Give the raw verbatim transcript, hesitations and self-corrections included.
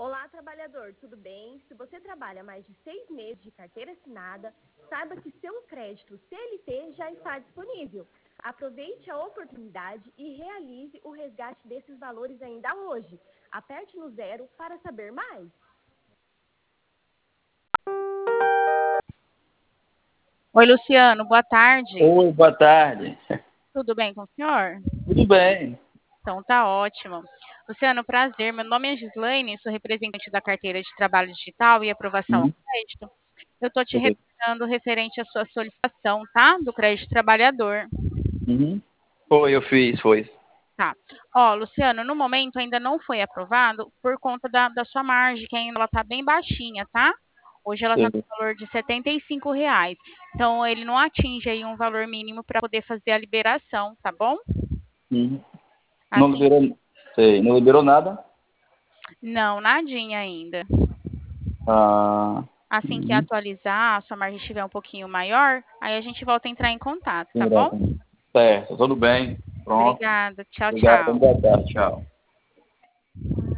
Olá, trabalhador, tudo bem? Se você trabalha mais de seis meses de carteira assinada, saiba que seu crédito C L T já está disponível. Aproveite a oportunidade e realize o resgate desses valores ainda hoje. Aperte no zero para saber mais. Oi, Luciano, boa tarde. Oi, boa tarde. Tudo bem com o senhor? Tudo bem? Então tá ótimo. Luciano, prazer. Meu nome é Gislaine, sou representante da carteira de trabalho digital e aprovação ao Uhum. crédito. Eu estou te Oi. retornando referente à sua solicitação, tá? Do crédito trabalhador. Uhum. Foi, eu fiz, foi. Tá. Ó, Luciano, no momento ainda não foi aprovado por conta da, da sua margem, que ainda ela tá bem baixinha, tá? Hoje ela está Sei. no valor de setenta e cinco reais. Então, ele não atinge aí um valor mínimo para poder fazer a liberação, tá bom? Uhum. Não Assim, liberou, sei, não liberou nada? não, nadinha ainda. Ah, Assim que uhum. atualizar, a sua margem estiver um pouquinho maior, aí a gente volta a entrar em contato, tá bom? Certo, tudo bem. Pronto. Obrigada. Tchau, Obrigado, tchau. boa tarde, tchau.